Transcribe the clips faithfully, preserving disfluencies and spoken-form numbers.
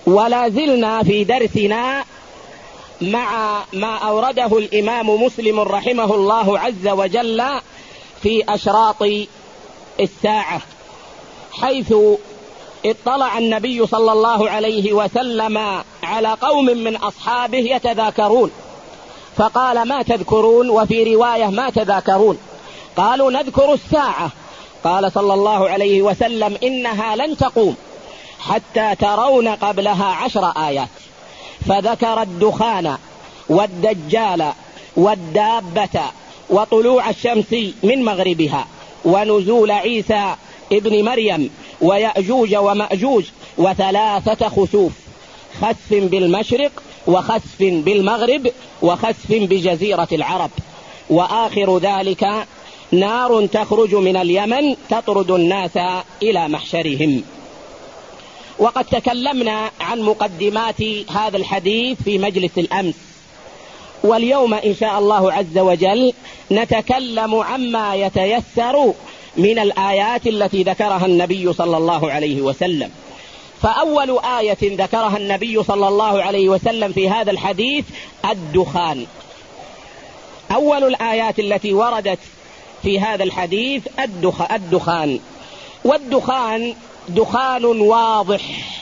ولا زلنا في درسنا مع ما أورده الإمام مسلم رحمه الله عز وجل في أشراط الساعة، حيث اطلع النبي صلى الله عليه وسلم على قوم من أصحابه يتذاكرون، فقال: ما تذكرون؟ وفي رواية: ما تذاكرون؟ قالوا: نذكر الساعة. قال صلى الله عليه وسلم: إنها لن تقوم حتى ترون قبلها عشر آيات. فذكر الدخان والدجال والدابة وطلوع الشمس من مغربها ونزول عيسى ابن مريم ويأجوج ومأجوج وثلاثة خسوف: خسف بالمشرق وخسف بالمغرب وخسف بجزيرة العرب، وآخر ذلك نار تخرج من اليمن تطرد الناس إلى محشرهم. وقد تكلمنا عن مقدمات هذا الحديث في مجلس الأمس، واليوم إن شاء الله عز وجل نتكلم عما يتيسر من الآيات التي ذكرها النبي صلى الله عليه وسلم. فأول آية ذكرها النبي صلى الله عليه وسلم في هذا الحديث الدخان. أول الآيات التي وردت في هذا الحديث الدخان، والدخان دخان واضح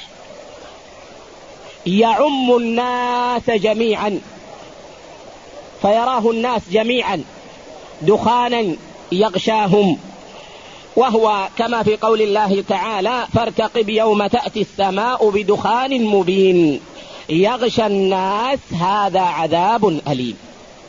يعم الناس جميعا، فيراه الناس جميعا دخانا يغشاهم، وهو كما في قول الله تعالى: فارتقب يوم تأتي السماء بدخان مبين يغشى الناس هذا عذاب أليم.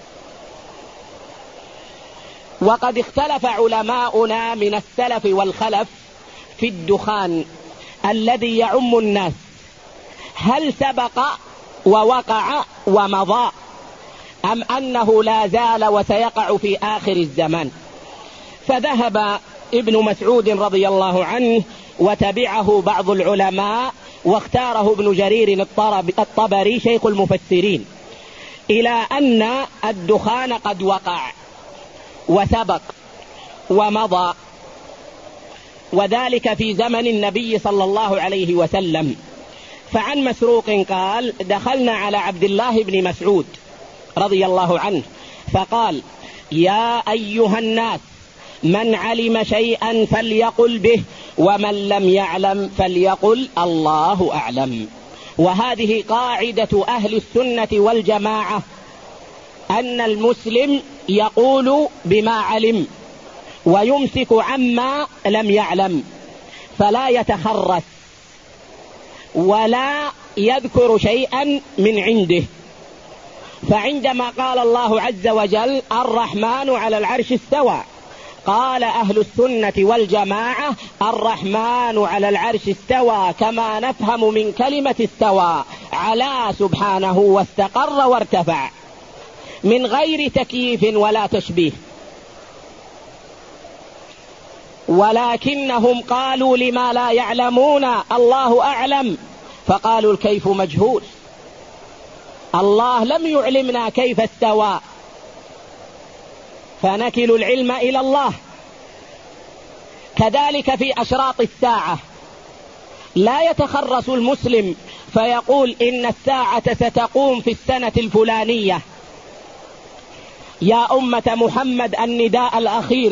وقد اختلف علماؤنا من السلف والخلف في الدخان الذي يعم الناس، هل سبق ووقع ومضى أم أنه لا زال وسيقع في آخر الزمان؟ فذهب ابن مسعود رضي الله عنه وتبعه بعض العلماء واختاره ابن جرير الطبري شيخ المفسرين إلى أن الدخان قد وقع وسبق ومضى، وذلك في زمن النبي صلى الله عليه وسلم. فعن مسروق قال: دخلنا على عبد الله بن مسعود رضي الله عنه فقال: يا أيها الناس، من علم شيئا فليقل به، ومن لم يعلم فليقل الله أعلم. وهذه قاعدة أهل السنة والجماعة، أن المسلم يقول بما علم ويمسك عما لم يعلم، فلا يتخرس ولا يذكر شيئا من عنده. فعندما قال الله عز وجل: الرحمن على العرش استوى، قال أهل السنة والجماعة: الرحمن على العرش استوى كما نفهم من كلمة استوى، على سبحانه واستقر وارتفع، من غير تكييف ولا تشبيه. ولكنهم قالوا لما لا يعلمون الله أعلم، فقالوا الكيف مجهول، الله لم يعلمنا كيف استوى، فنكل العلم إلى الله. كذلك في أشراط الساعة، لا يتخرص المسلم فيقول إن الساعة ستقوم في السنة الفلانية، يا أمة محمد النداء الأخير،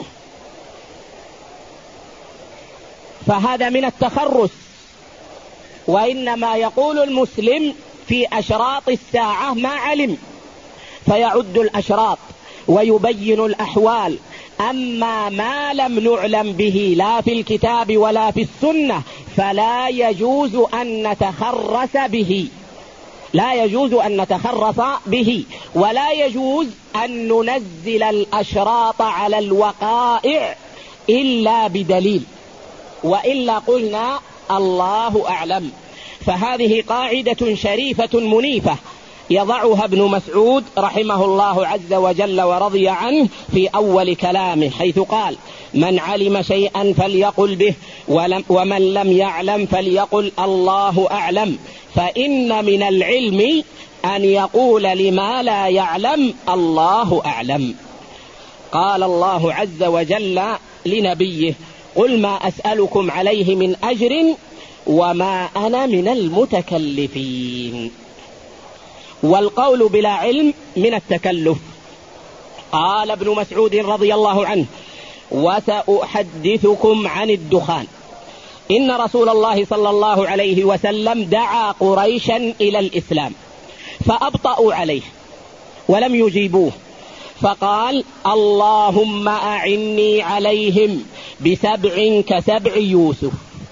فهذا من التخرص. وإنما يقول المسلم في أشراط الساعة ما علم، فيعد الأشراط ويبين الأحوال. أما ما لم نعلم به لا في الكتاب ولا في السنة فلا يجوز أن نتخرص به، لا يجوز أن نتخرص به، ولا يجوز أن ننزل الأشراط على الوقائع إلا بدليل، وإلا قلنا الله أعلم. فهذه قاعدة شريفة منيفة يضعها ابن مسعود رحمه الله عز وجل ورضي عنه في أول كلامه، حيث قال: من علم شيئا فليقل به، ومن لم يعلم فليقل الله أعلم. فإن من العلم أن يقول لما لا يعلم الله أعلم. قال الله عز وجل لنبيه: قل ما أسألكم عليه من أجر وما أنا من المتكلفين. والقول بلا علم من التكلف. قال ابن مسعود رضي الله عنه: وسأحدثكم عن الدخان. إن رسول الله صلى الله عليه وسلم دعا قريشا إلى الإسلام فأبطأوا عليه ولم يجيبوه، فقال: اللهم أعني عليهم بسبع كسبع يوسف،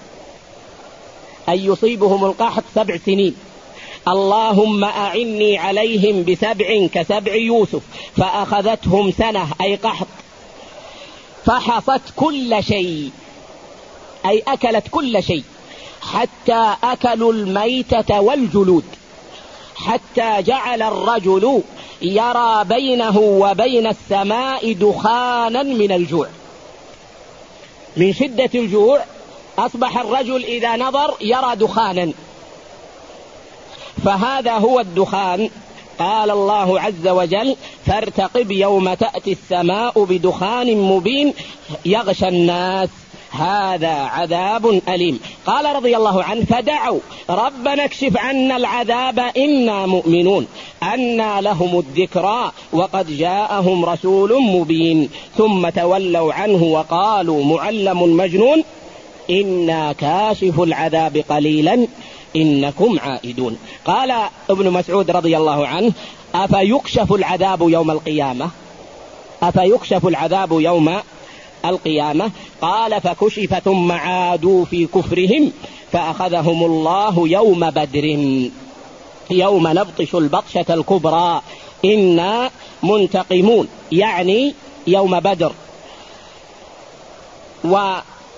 أي يصيبهم القحط سبع سنين. اللهم أعني عليهم بسبع كسبع يوسف، فأخذتهم سنة أي قحط، فحصت كل شيء أي أكلت كل شيء، حتى أكلوا الميتة والجلود، حتى جعل الرجل يرى بينه وبين السماء دخانا من الجوع. من شدة الجوع أصبح الرجل إذا نظر يرى دخانا، فهذا هو الدخان. قال الله عز وجل: فارتقب يوم تأتي السماء بدخان مبين يغشى الناس هذا عذاب أليم. قال رضي الله عنه: فدعوا ربنا اكشف عنا العذاب إنا مؤمنون أنى لهم الذكرى وقد جاءهم رسول مبين، ثم تولوا عنه وقالوا معلم مجنون إنا كاشف العذاب قليلا إنكم عائدون. قال ابن مسعود رضي الله عنه: أفيكشف العذاب يوم القيامة؟ أفيكشف العذاب يوم القيامة؟ قال: فكشف ثم عادوا في كفرهم فأخذهم الله يوم بدر يوم نبطش البطشة الكبرى إنا منتقمون، يعني يوم بدر. وعند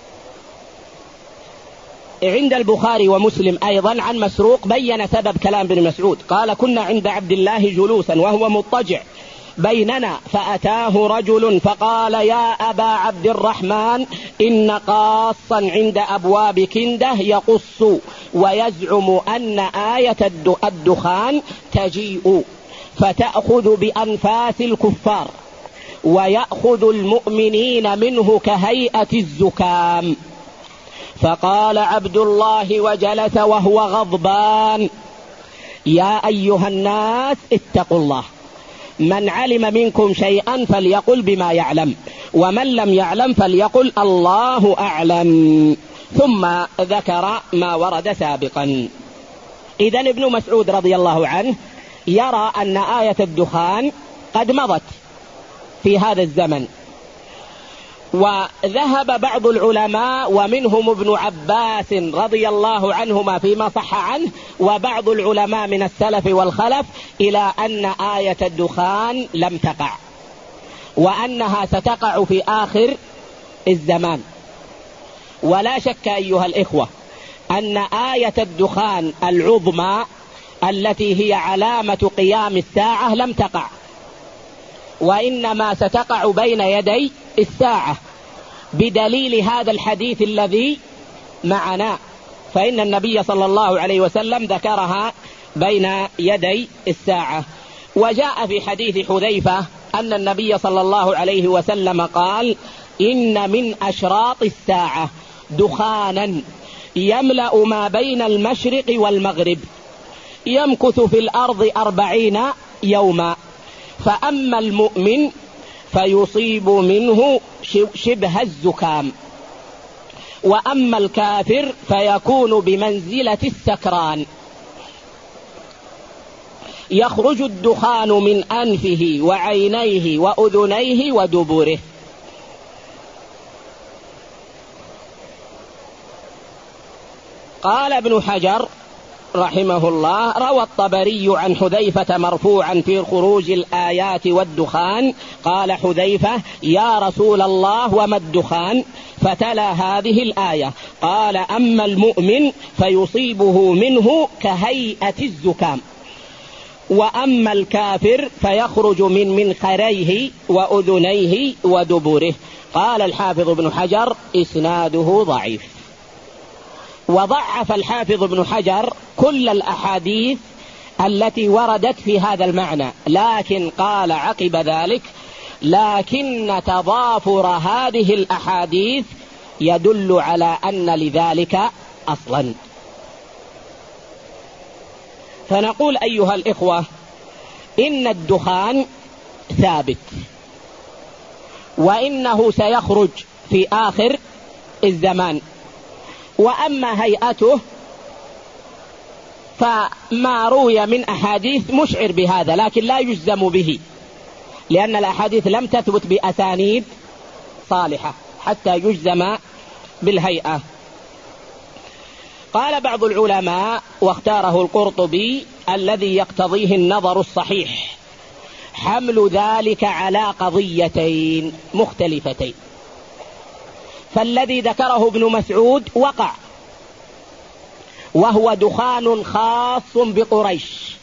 البخاري ومسلم أيضا عن مسروق بين سبب كلام ابن مسعود، قال: كنا عند عبد الله جلوسا وهو مضطجع بيننا، فأتاه رجل فقال: يا أبا عبد الرحمن، إن قاصا عند أبواب كنده يقص ويزعم أن آية الدخان تجيء فتأخذ بأنفاس الكفار ويأخذ المؤمنين منه كهيئة الزكام. فقال عبد الله وجلس وهو غضبان: يا أيها الناس اتقوا الله، من علم منكم شيئا فليقل بما يعلم، ومن لم يعلم فليقل الله أعلم. ثم ذكر ما ورد سابقا. إذن ابن مسعود رضي الله عنه يرى أن آية الدخان قد مضت في هذا الزمن، وذهب بعض العلماء ومنهم ابن عباس رضي الله عنهما فيما صح عنه، وبعض العلماء من السلف والخلف، إلى أن آية الدخان لم تقع، وأنها ستقع في آخر الزمان. ولا شك أيها الإخوة أن آية الدخان العظمى التي هي علامة قيام الساعة لم تقع، وإنما ستقع بين يدي الساعة، بدليل هذا الحديث الذي معنا، فإن النبي صلى الله عليه وسلم ذكرها بين يدي الساعة. وجاء في حديث حذيفة أن النبي صلى الله عليه وسلم قال: إن من أشراط الساعة دخانا يملأ ما بين المشرق والمغرب يمكث في الأرض أربعين يوما، فأما المؤمن فيصيب منه شبه الزكام، وأما الكافر فيكون بمنزلة السكران، يخرج الدخان من أنفه وعينيه وأذنيه ودبره. قال ابن حجر رحمه الله: روى الطبري عن حذيفة مرفوعا في خروج الآيات والدخان، قال حذيفة: يا رسول الله وما الدخان؟ فتلا هذه الآية، قال: أما المؤمن فيصيبه منه كهيئة الزكام، وأما الكافر فيخرج من منخريه وأذنيه ودبره. قال الحافظ ابن حجر: إسناده ضعيف. وضعف الحافظ ابن حجر كل الأحاديث التي وردت في هذا المعنى، لكن قال عقب ذلك: لكن تضافر هذه الأحاديث يدل على أن لذلك أصلا. فنقول أيها الإخوة إن الدخان ثابت، وإنه سيخرج في آخر الزمان، وأما هيئته فما روي من أحاديث مشعر بهذا، لكن لا يجزم به، لأن الأحاديث لم تثبت بأسانيد صالحة حتى يجزم بالهيئة. قال بعض العلماء واختاره القرطبي الذي يقتضيه النظر الصحيح حمل ذلك على قضيتين مختلفتين، فالذي ذكره ابن مسعود وقع، وهو دخان خاص بقريش،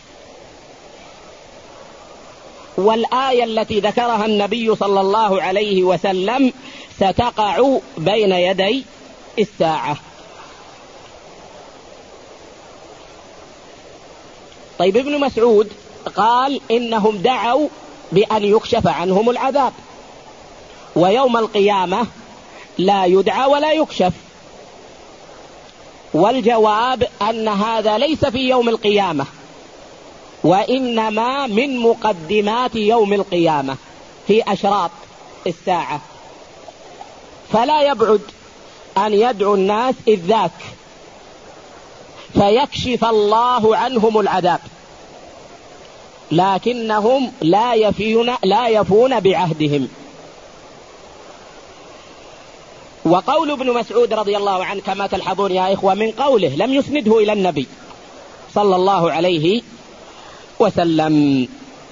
والآية التي ذكرها النبي صلى الله عليه وسلم ستقع بين يدي الساعة. طيب ابن مسعود قال إنهم دعوا بأن يكشف عنهم العذاب، ويوم القيامة لا يدعى ولا يكشف، والجواب أن هذا ليس في يوم القيامة، وإنما من مقدمات يوم القيامة في أشراط الساعة، فلا يبعد أن يدعو الناس إذ ذاك فيكشف الله عنهم العذاب، لكنهم لا يفون, لا يفون بعهدهم. وقول ابن مسعود رضي الله عنه كما تلحظون يا إخوة من قوله لم يسنده إلى النبي صلى الله عليه وسلم.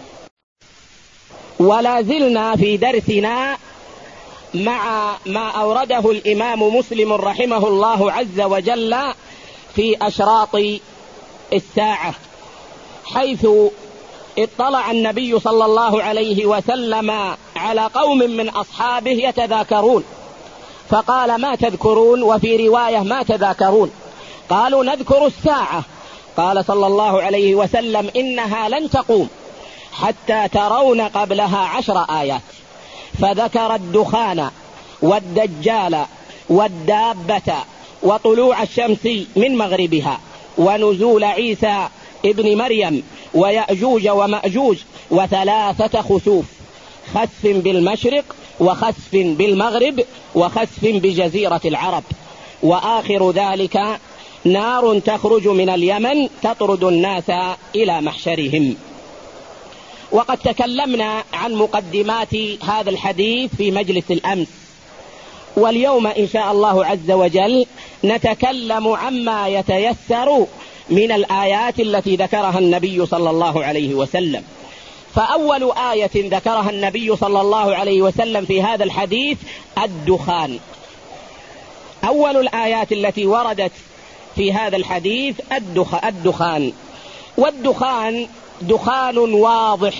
ولا زلنا في درسنا مع ما أورده الإمام مسلم رحمه الله عز وجل في أشراط الساعة، حيث اطلع النبي صلى الله عليه وسلم على قوم من أصحابه يتذاكرون، فقال ما تذكرون؟ وفي رواية ما تذاكرون؟ قالوا نذكر الساعة. قال صلى الله عليه وسلم إنها لن تقوم حتى ترون قبلها عشر آيات، فذكر الدخان والدجال والدابة وطلوع الشمس من مغربها ونزول عيسى ابن مريم ويأجوج ومأجوج وثلاثة خسوف، خسف بالمشرق وخسف بالمغرب وخسف بجزيرة العرب، وآخر ذلك نار تخرج من اليمن تطرد الناس إلى محشرهم. وقد تكلمنا عن مقدمات هذا الحديث في مجلس الأمس، واليوم إن شاء الله عز وجل نتكلم عما يتيسر من الآيات التي ذكرها النبي صلى الله عليه وسلم. فأول آية ذكرها النبي صلى الله عليه وسلم في هذا الحديث الدخان. أول الآيات التي وردت في هذا الحديث الدخان، والدخان دخان واضح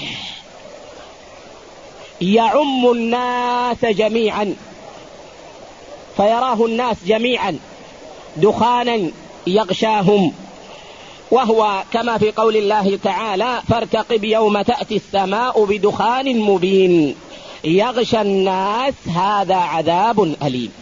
يعم الناس جميعا، فيراه الناس جميعا دخانا يغشاهم، وهو كما في قول الله تعالى فارتقب يوم تأتي السماء بدخان مبين يغشى الناس هذا عذاب أليم.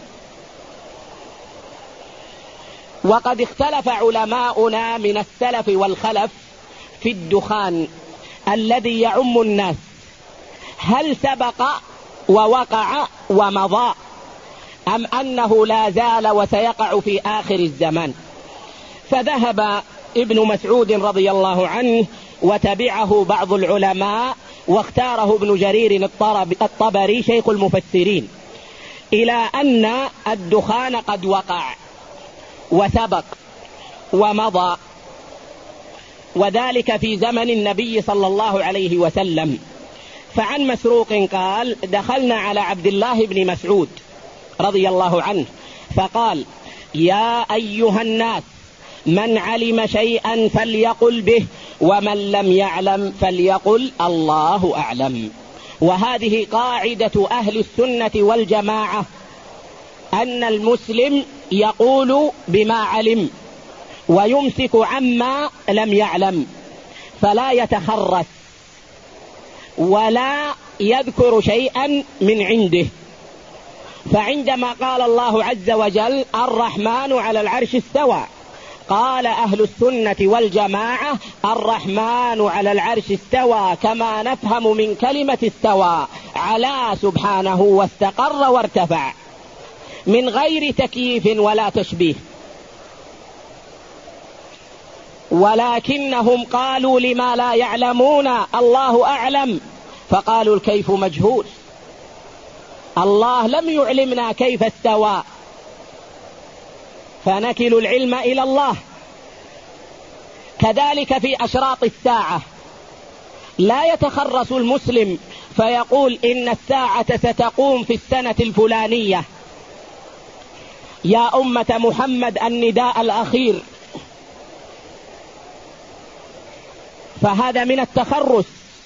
وقد اختلف علماؤنا من السلف والخلف في الدخان الذي يعم الناس، هل سبق ووقع ومضى أم أنه لا زال وسيقع في آخر الزمان؟ فذهب ابن مسعود رضي الله عنه وتبعه بعض العلماء واختاره ابن جرير الطبري شيخ المفسرين إلى أن الدخان قد وقع وسبق ومضى، وذلك في زمن النبي صلى الله عليه وسلم. فعن مسروق قال دخلنا على عبد الله بن مسعود رضي الله عنه فقال يا أيها الناس من علم شيئا فليقل به ومن لم يعلم فليقل الله أعلم. وهذه قاعدة أهل السنة والجماعة، أن المسلم يقول بما علم ويمسك عما لم يعلم، فلا يتخرس ولا يذكر شيئا من عنده. فعندما قال الله عز وجل الرحمن على العرش استوى، قال أهل السنة والجماعة: الرحمن على العرش استوى كما نفهم من كلمة استوى، علا سبحانه واستقر وارتفع، من غير تكييف ولا تشبيه. ولكنهم قالوا لما لا يعلمون الله أعلم، فقالوا الكيف مجهول، الله لم يعلمنا كيف استوى، فنكل العلم إلى الله. كذلك في أشراط الساعة، لا يتخرص المسلم فيقول إن الساعة ستقوم في السنة الفلانية، يا أمة محمد النداء الأخير، فهذا من التخرص.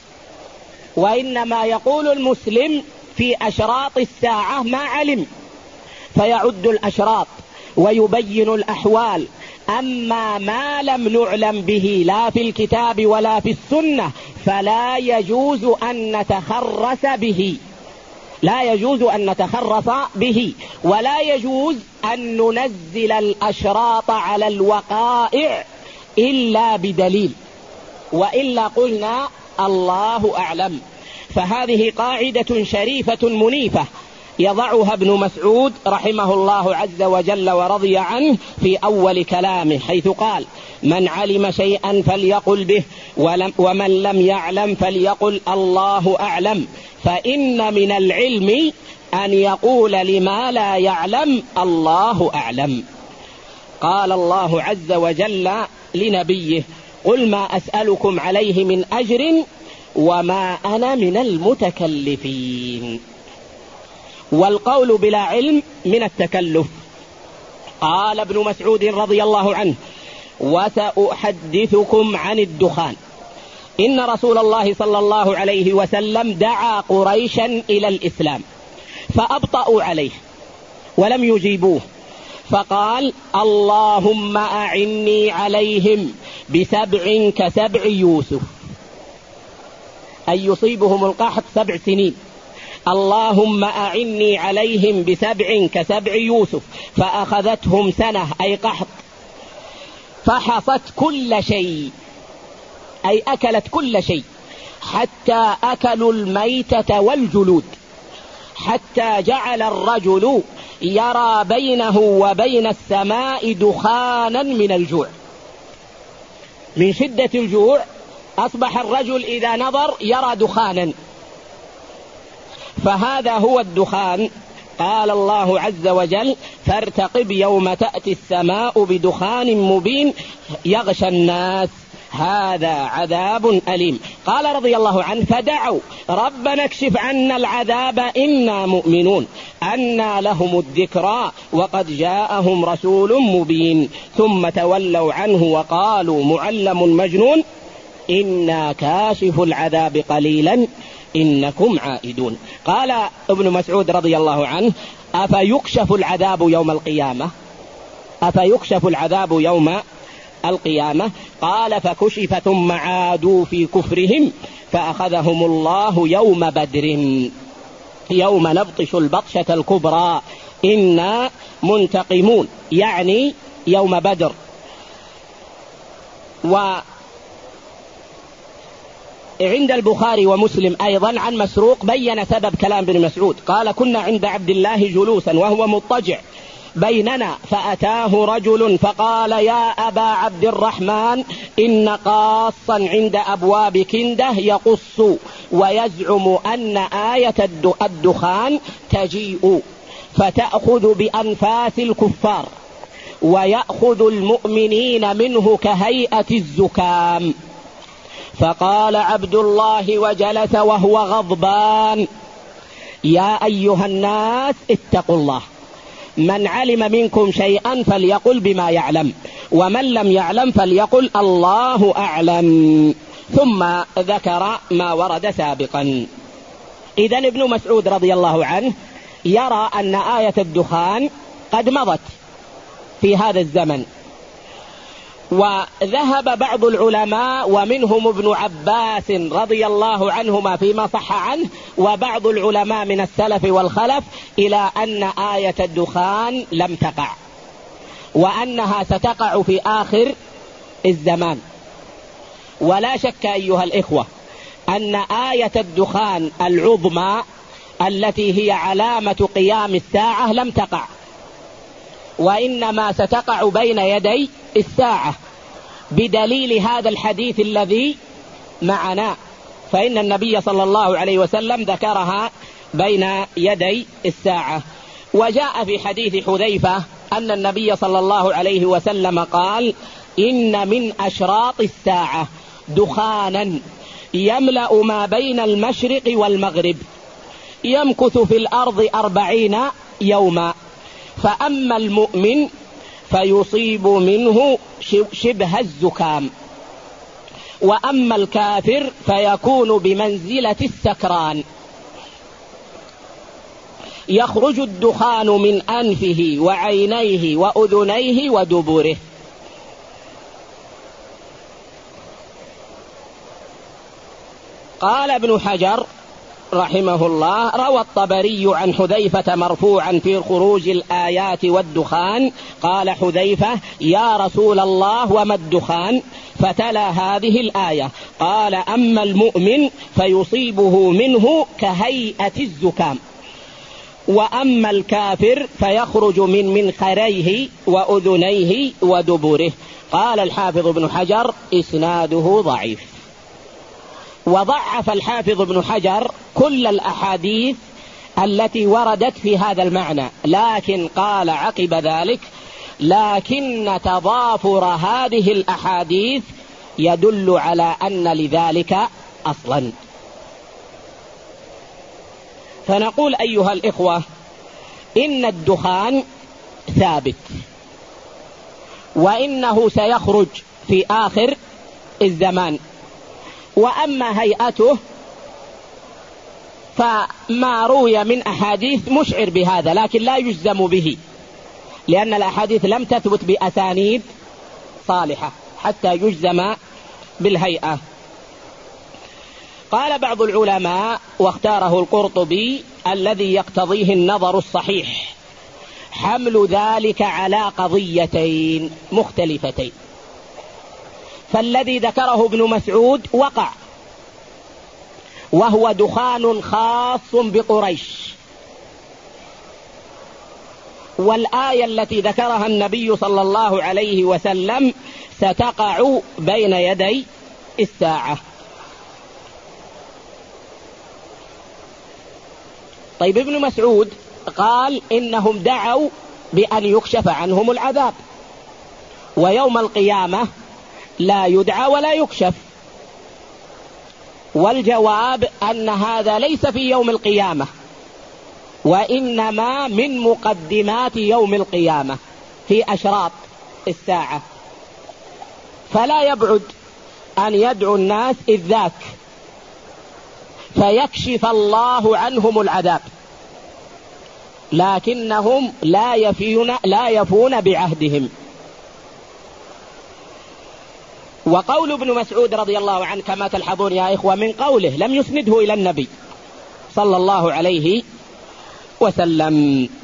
وإنما يقول المسلم في أشراط الساعة ما علم، فيعد الأشراط ويبين الأحوال. أما ما لم نعلم به لا في الكتاب ولا في السنة فلا يجوز أن نتخرص به، لا يجوز أن نتخرص به، ولا يجوز أن ننزل الأشراط على الوقائع إلا بدليل، وإلا قلنا الله أعلم. فهذه قاعدة شريفة منيفة يضعها ابن مسعود رحمه الله عز وجل ورضي عنه في أول كلامه، حيث قال: من علم شيئا فليقل به، ومن لم يعلم فليقل الله أعلم، فإن من العلم أن يقول لما لا يعلم الله أعلم. قال الله عز وجل لنبيه: قل ما أسألكم عليه من أجر وما أنا من المتكلفين. والقول بلا علم من التكلف. قال ابن مسعود رضي الله عنه: وسأحدثكم عن الدخان. إن رسول الله صلى الله عليه وسلم دعا قريشا إلى الإسلام فأبطأوا عليه ولم يجيبوه، فقال: اللهم أعني عليهم بسبع كسبع يوسف، أي يصيبهم القحط سبع سنين. اللهم أعني عليهم بسبع كسبع يوسف، فأخذتهم سنة أي قحط، فحصت كل شيء أي أكلت كل شيء، حتى أكلوا الميتة والجلود، حتى جعل الرجل يرى بينه وبين السماء دخانا من الجوع، من شدة الجوع أصبح الرجل إذا نظر يرى دخانا، فهذا هو الدخان. قال الله عز وجل: فارتقب يوم تأتي السماء بدخان مبين يغشى الناس، هذا عذاب أليم. قال رضي الله عنه: فدعوا ربنا اكشف عنا العذاب إنا مؤمنون، أنى لهم الذكرى وقد جاءهم رسول مبين، ثم تولوا عنه وقالوا معلم مجنون، إنا كاشف العذاب قليلا إنكم عائدون. قال ابن مسعود رضي الله عنه: أفيكشف العذاب يوم القيامة؟ أفيكشف العذاب يوم القيامة؟ قال: فكشف ثم عادوا في كفرهم فأخذهم الله يوم بدر، يوم نبطش البطشة الكبرى إنا منتقمون، يعني يوم بدر. وعند البخاري ومسلم أيضا عن مسروق بين سبب كلام ابن مسعود، قال: كنا عند عبد الله جلوسا وهو مضطجع بيننا، فأتاه رجل فقال: يا أبا عبد الرحمن، إن قاصا عند أبواب كنده يقص ويزعم أن آية الدخان تجيء فتأخذ بأنفاس الكفار ويأخذ المؤمنين منه كهيئة الزكام. فقال عبد الله وجلس وهو غضبان: يا أيها الناس اتقوا الله، من علم منكم شيئا فليقل بما يعلم، ومن لم يعلم فليقل الله أعلم. ثم ذكر ما ورد سابقا. إذن ابن مسعود رضي الله عنه يرى أن آية الدخان قد مضت في هذا الزمن، وذهب بعض العلماء ومنهم ابن عباس رضي الله عنهما فيما صح عنه، وبعض العلماء من السلف والخلف، إلى أن آية الدخان لم تقع، وأنها ستقع في آخر الزمان. ولا شك أيها الإخوة أن آية الدخان العظمى التي هي علامة قيام الساعة لم تقع، وإنما ستقع بين يدي الساعة بدليل هذا الحديث الذي معنا، فإن النبي صلى الله عليه وسلم ذكرها بين يدي الساعة. وجاء في حديث حذيفة أن النبي صلى الله عليه وسلم قال: إن من أشراط الساعة دخانا يملأ ما بين المشرق والمغرب يمكث في الأرض أربعين يوما، فأما المؤمن فيصيب منه شبه الزكام، وأما الكافر فيكون بمنزلة السكران، يخرج الدخان من أنفه وعينيه وأذنيه ودبره. قال ابن حجر رحمه الله: روى الطبري عن حذيفة مرفوعا في خروج الآيات والدخان، قال حذيفة: يا رسول الله وما الدخان؟ فتلا هذه الآية، قال: أما المؤمن فيصيبه منه كهيئة الزكام، وأما الكافر فيخرج من منخريه وأذنيه ودبره. قال الحافظ ابن حجر: إسناده ضعيف. وضعف الحافظ ابن حجر كل الأحاديث التي وردت في هذا المعنى، لكن قال عقب ذلك: لكن تضافر هذه الأحاديث يدل على أن لذلك أصلا. فنقول أيها الإخوة إن الدخان ثابت، وإنه سيخرج في آخر الزمان، وأما هيئته فما روي من أحاديث مشعر بهذا، لكن لا يجزم به، لأن الأحاديث لم تثبت بأسانيد صالحة حتى يجزم بالهيئة. قال بعض العلماء واختاره القرطبي: الذي يقتضيه النظر الصحيح حمل ذلك على قضيتين مختلفتين. فالذي ذكره ابن مسعود وقع، وهو دخان خاص بقريش، والآية التي ذكرها النبي صلى الله عليه وسلم ستقع بين يدي الساعة. طيب، ابن مسعود قال إنهم دعوا بأن يكشف عنهم العذاب، ويوم القيامة لا يدعى ولا يكشف. والجواب أن هذا ليس في يوم القيامة، وإنما من مقدمات يوم القيامة في أشراط الساعة، فلا يبعد أن يدعو الناس إذ ذاك فيكشف الله عنهم العذاب، لكنهم لا يفون, لا يفون بعهدهم. وقول ابن مسعود رضي الله عنه كما تلحظون يا إخوة من قوله لم يسنده إلى النبي صلى الله عليه وسلم.